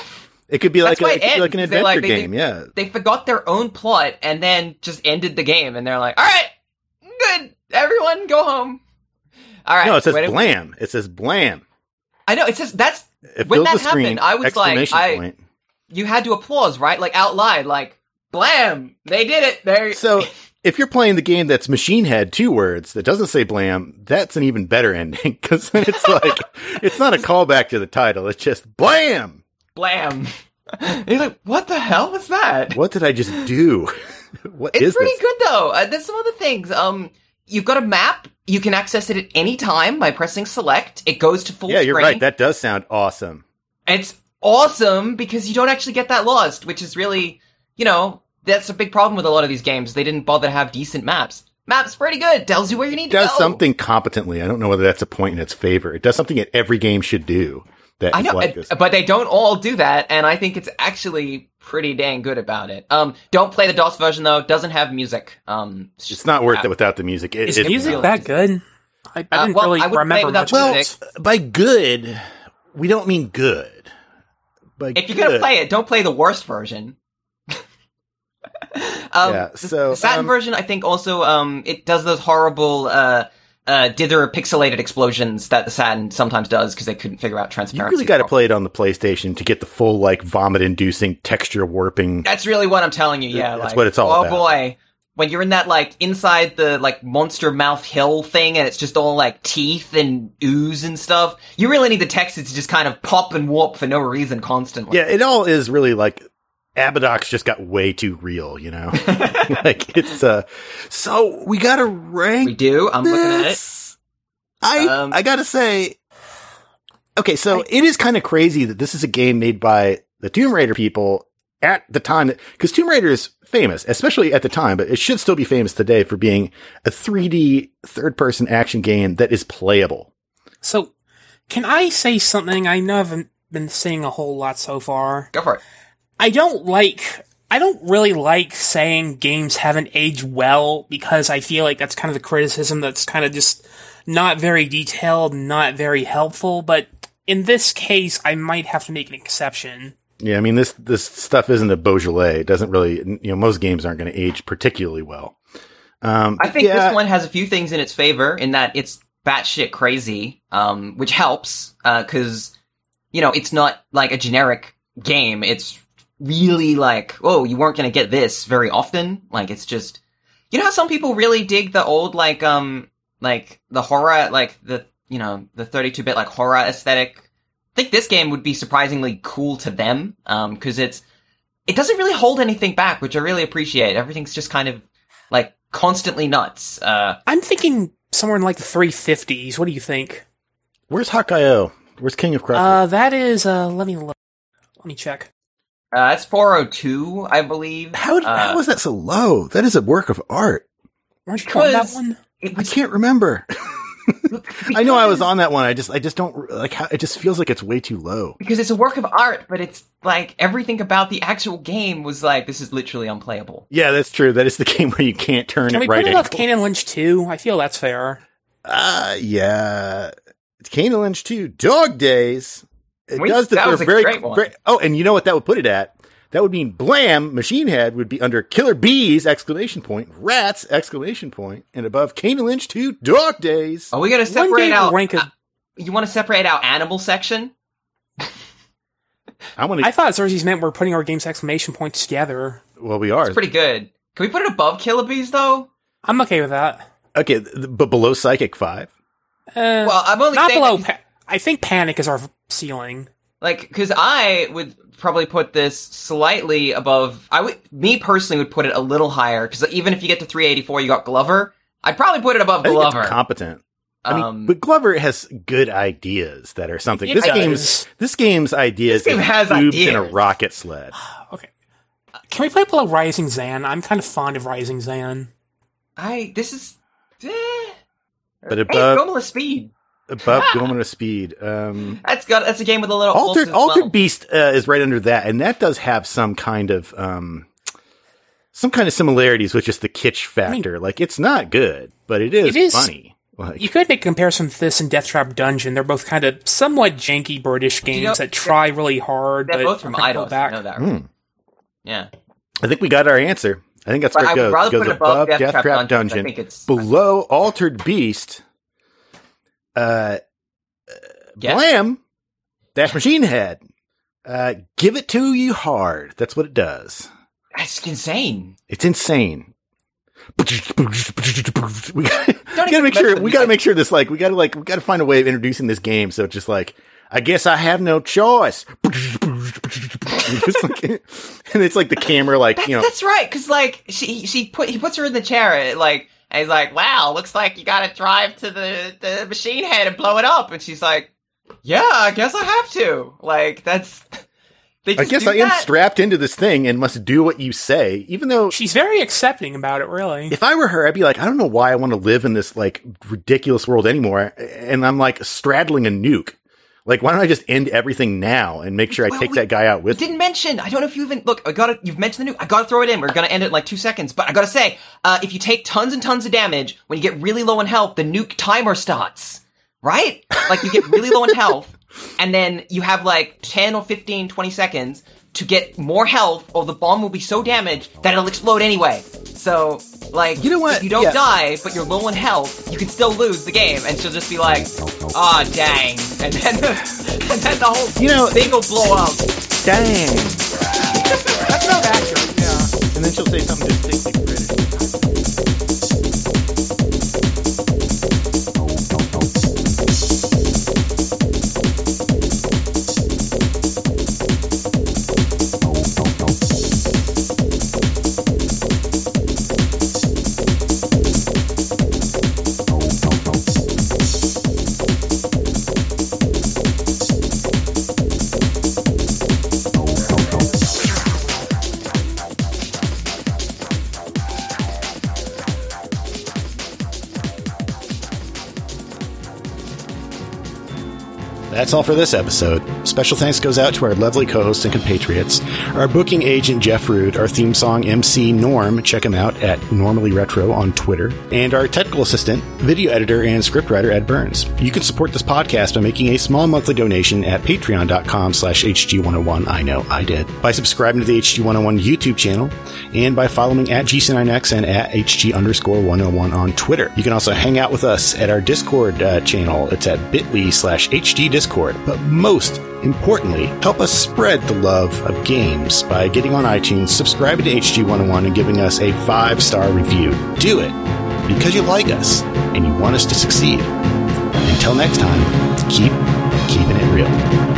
Speaker 1: It could be like,
Speaker 4: That's why
Speaker 1: a,
Speaker 4: it
Speaker 1: it could be
Speaker 4: ends,
Speaker 1: like an
Speaker 4: is they,
Speaker 1: adventure
Speaker 4: like, they-
Speaker 1: game, yeah.
Speaker 4: They forgot their own plot and then just ended the game, and they're like, alright, good, everyone go home. Alright.
Speaker 1: No, it says
Speaker 4: wait a-
Speaker 1: blam. It says blam.
Speaker 4: I know, it says, that's,
Speaker 1: It
Speaker 4: when
Speaker 1: fills
Speaker 4: that
Speaker 1: the screen,
Speaker 4: happened, I was like,
Speaker 1: exclamation
Speaker 4: I,
Speaker 1: point.
Speaker 4: you had to applause, right? Like, out loud, like, blam, they did it, they
Speaker 1: So, if you're playing the game that's Machine Head, two words, that doesn't say blam, that's an even better ending, because then it's like, it's not a callback to the title, it's just blam!
Speaker 4: blam. And he's like, what the hell was that?
Speaker 1: What did I just do? What
Speaker 4: It's
Speaker 1: is
Speaker 4: pretty
Speaker 1: this?
Speaker 4: good though. Uh, there's some other things. Um, you've got a map. You can access it at any time by pressing select. It goes to full
Speaker 1: Yeah, you're
Speaker 4: screen.
Speaker 1: right, that does sound awesome.
Speaker 4: It's awesome because you don't actually get that lost, which is really, you know, that's a big problem with a lot of these games. They didn't bother to have decent maps. Map's pretty good. Tells you where you need
Speaker 1: It does
Speaker 4: to go.
Speaker 1: something competently. I don't know whether that's a point in its favor. It does something that every game should do. That
Speaker 4: I
Speaker 1: is
Speaker 4: know,
Speaker 1: like
Speaker 4: uh,
Speaker 1: this.
Speaker 4: but they don't all do that, and I think it's actually pretty dang good about it. Um, don't play the DOS version though; doesn't have music. Um,
Speaker 1: It's not worth
Speaker 4: uh,
Speaker 1: it without the music. It,
Speaker 5: Is
Speaker 1: it-
Speaker 5: music
Speaker 4: really
Speaker 5: that
Speaker 4: is.
Speaker 5: good? I, I
Speaker 4: Uh,
Speaker 5: didn't
Speaker 4: well,
Speaker 5: really
Speaker 4: I would play
Speaker 5: remember
Speaker 4: without
Speaker 5: much
Speaker 4: the
Speaker 5: of
Speaker 4: music.
Speaker 5: it.
Speaker 1: by good, we don't mean good. By
Speaker 4: if you're
Speaker 1: good,
Speaker 4: gonna play it, don't play the worst version. Um,
Speaker 1: Yeah,
Speaker 4: the-
Speaker 1: so,
Speaker 4: the Saturn
Speaker 1: um,
Speaker 4: version, I think, also um, it does those horrible uh, uh, dither pixelated explosions that the Saturn sometimes does because they couldn't figure out
Speaker 1: You
Speaker 4: transparency.
Speaker 1: really got to
Speaker 4: properly.
Speaker 1: play it on the PlayStation to get the full, like, vomit-inducing, texture warping.
Speaker 4: That's really what I'm telling you. Yeah,
Speaker 1: That's
Speaker 4: like,
Speaker 1: what it's all
Speaker 4: oh
Speaker 1: about.
Speaker 4: boy, when you're in that like inside the like monster mouth hill thing, and it's just all like teeth and ooze and stuff. You really need the textures to just kind of pop and warp for no reason constantly.
Speaker 1: Yeah, it all is really, like, Abadox just got way too real, you know? Like, it's, uh... So, we gotta rank
Speaker 4: We do. I'm looking at it.
Speaker 1: this. I
Speaker 4: Um,
Speaker 1: I gotta say, okay, so it is kind of crazy that this is a game made by the Tomb Raider people at the time, because Tomb Raider is famous, especially at the time, but it should still be famous today for being a three D third-person action game that is playable.
Speaker 5: So, can I say something? I know I haven't been saying a whole lot so far.
Speaker 4: Go for it.
Speaker 5: I don't like, I don't really like saying games haven't aged well, because I feel like that's kind of the criticism that's kind of just not very detailed, not very helpful, but in this case, I might have to make an exception.
Speaker 1: Yeah, I mean, this this stuff isn't a Beaujolais. It doesn't really, you know, most games aren't going to age particularly well. Um,
Speaker 4: I think
Speaker 1: yeah,
Speaker 4: this one has a few things in its favor in that it's batshit crazy, um, which helps, uh, cause, you know, it's not like a generic game. It's really like, oh, you weren't gonna get this very often. Like, it's just, you know how some people really dig the old, like, um, like, the horror, like, the, you know, the thirty-two bit, like, horror aesthetic? I think this game would be surprisingly cool to them, um, cause it's, it doesn't really hold anything back, which I really appreciate. Everything's just kind of, like, constantly nuts. Uh,
Speaker 5: I'm thinking somewhere in like the three fifties. What do you think?
Speaker 1: Where's Hawkeye-O? Where's King of Crushers?
Speaker 5: Uh, that is, uh, let me look. Let me check.
Speaker 4: uh, that's four oh two, I believe.
Speaker 1: how,
Speaker 4: uh,
Speaker 1: how is that so low? That is a work of art.
Speaker 5: Weren't you on that
Speaker 4: Because-
Speaker 5: one?
Speaker 4: It
Speaker 1: I
Speaker 4: was,
Speaker 1: can't remember. I know I was
Speaker 4: because-
Speaker 1: on that one. I just, I just don't like how it just feels like it's way too low.
Speaker 4: because it's a work of art, but it's like everything about the actual game was like, this is literally unplayable.
Speaker 1: Yeah, that's true. That is the game where you can't turn
Speaker 5: Can
Speaker 1: it
Speaker 5: we
Speaker 1: right
Speaker 5: put it off
Speaker 1: angle.
Speaker 5: Kane and Lynch two? I feel that's fair.
Speaker 1: Uh, yeah. Kane and Lynch two, Dog Days. It
Speaker 4: We-
Speaker 1: does
Speaker 4: that
Speaker 1: the
Speaker 4: was a
Speaker 1: very,
Speaker 4: great one.
Speaker 1: very- oh, and you know what that would put it at? That would mean Blam, Machine Head would be under Killer Bees, exclamation point, Rats, exclamation point, and above Kane and Lynch two, Dog Days.
Speaker 4: Oh, we gotta
Speaker 5: One
Speaker 4: separate
Speaker 5: game
Speaker 4: out,
Speaker 5: rank of,
Speaker 4: uh, you want to separate out animal section?
Speaker 1: I want
Speaker 5: I
Speaker 1: to,
Speaker 5: thought Xerxes meant we're putting our game's exclamation points together.
Speaker 1: well, we are.
Speaker 4: It's pretty good. Can we put it above Killer Bees, though?
Speaker 5: I'm okay with that.
Speaker 1: Okay, th- but below Psychic five?
Speaker 5: Uh,
Speaker 4: Well, I'm only
Speaker 5: not
Speaker 4: saying
Speaker 5: below.
Speaker 4: that-
Speaker 5: Pa- I think Panic is our ceiling.
Speaker 4: like, because I would probably put this slightly above, I would, me personally would put it a little higher, because even if you get to three eighty-four, you got Glover, I'd probably put it above
Speaker 1: I think
Speaker 4: Glover.
Speaker 1: it's competent. I mean,
Speaker 4: Um,
Speaker 1: but Glover has good ideas that are something.
Speaker 5: It
Speaker 1: This
Speaker 5: does.
Speaker 1: game's this game's ideas
Speaker 4: This game
Speaker 1: is
Speaker 4: has
Speaker 1: boobs in a
Speaker 4: ideas.
Speaker 1: rocket sled.
Speaker 5: Okay. Can we play below Rising Zan? I'm kind of fond of Rising Zan.
Speaker 4: I, this is, eh.
Speaker 1: But
Speaker 4: Hey,
Speaker 1: above
Speaker 4: Gomala Speed.
Speaker 1: above Gomina Speed, um,
Speaker 4: That's got, that's a game with a little
Speaker 1: Altered
Speaker 4: pulse as well.
Speaker 1: Altered Beast uh, is right under that, and that does have some kind of um, some kind of similarities with just the kitsch factor. like it's not good, but it is,
Speaker 5: It is-
Speaker 1: funny. Like
Speaker 5: You could make a comparison with this and Death Trap Dungeon. They're both kind of somewhat janky British games
Speaker 4: know,
Speaker 5: that try really hard,
Speaker 4: They're
Speaker 5: but
Speaker 4: both from
Speaker 5: are kinda pulled
Speaker 4: Eidos,
Speaker 5: back.
Speaker 4: I know that.
Speaker 1: Hmm.
Speaker 4: Yeah.
Speaker 1: I think we got our answer. I think that's
Speaker 4: But
Speaker 1: where
Speaker 4: I
Speaker 1: it
Speaker 4: would
Speaker 1: goes.
Speaker 4: rather
Speaker 1: It goes
Speaker 4: put it above
Speaker 1: above
Speaker 4: Death
Speaker 1: Death
Speaker 4: Trap
Speaker 1: Trap
Speaker 4: Dungeon. I
Speaker 1: Dungeon,
Speaker 4: think it's-
Speaker 1: below Altered Beast. Uh,
Speaker 4: Yeah.
Speaker 1: Blam, Dash Machine Head. Uh, give it to you hard. That's what it does.
Speaker 4: That's insane.
Speaker 1: It's insane. We gotta, we gotta
Speaker 4: even
Speaker 1: make sure.
Speaker 4: mention
Speaker 1: We
Speaker 4: the-
Speaker 1: gotta make sure this like we gotta like we gotta find a way of introducing this game. So it's just like I guess I have no choice. Just like- and it's like the camera, like
Speaker 4: That's,
Speaker 1: you know.
Speaker 4: that's right, because like she she put he puts her in the chair, like and he's like, "Wow, looks like you got to drive to the the machine head and blow it up," and she's like, "Yeah, I guess I have to." Like that's. They
Speaker 1: I
Speaker 4: just
Speaker 1: guess
Speaker 4: do
Speaker 1: I am
Speaker 4: that.
Speaker 1: strapped into this thing and must do what you say. Even though
Speaker 5: She's very accepting about it, really.
Speaker 1: if I were her, I'd be like, I don't know why I want to live in this like ridiculous world anymore. And I'm like straddling a nuke. Like, why don't I just end everything now and make sure I
Speaker 4: Well,
Speaker 1: take
Speaker 4: we-
Speaker 1: that guy out with me?
Speaker 4: Didn't mention. I don't know if you even look. I got to You've mentioned the nuke. I got to throw it in. We're gonna end it in like two seconds. But I gotta say, uh, if you take tons and tons of damage when you get really low in health, the nuke timer starts. Right? Like you get really low in health, and then you have like ten or fifteen, twenty seconds to get more health, or the bomb will be so damaged that it'll explode anyway. So, like,
Speaker 1: You know what?
Speaker 4: if you don't
Speaker 1: Yeah.
Speaker 4: die, but you're low on health, you can still lose the game, and she'll just be like, "Ah, dang," and then, and then the whole
Speaker 1: You know-
Speaker 4: thing will blow up.
Speaker 1: Dang.
Speaker 7: That's not accurate, yeah.
Speaker 1: And then she'll say something distinctly British. That's all for this episode. Special thanks goes out to our lovely co-hosts and compatriots, our booking agent Jeff Rude, our theme song M C Norm, check him out at Normally Retro on Twitter, and our technical assistant, video editor, and scriptwriter Ed Burns. You can support this podcast by making a small monthly donation at patreon.com slash HG101. I know, I did. By subscribing to the H G one oh one YouTube channel, and by following at G C nine X and at HG underscore 101 on Twitter. You can also hang out with us at our Discord uh, channel. It's at bit.ly slash HG Discord. But most importantly, help us spread the love of games by getting on iTunes, subscribing to H G one oh one, and giving us a five-star review. Do it because you like us and you want us to succeed. Until next time, keep keeping it real.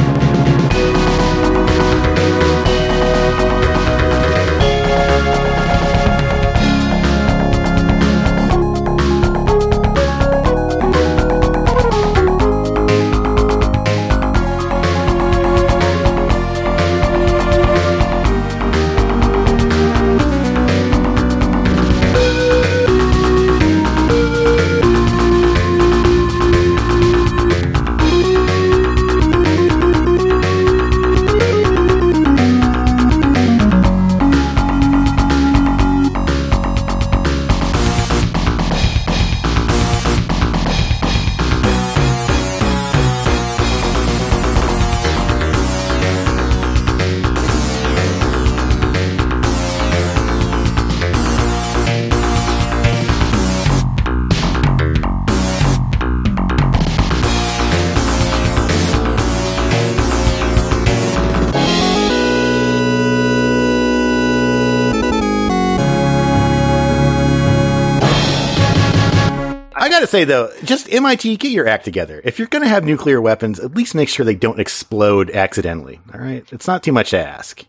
Speaker 1: I gotta say, though, just M I T, get your act together. If you're gonna have nuclear weapons, at least make sure they don't explode accidentally, all right? It's not too much to ask.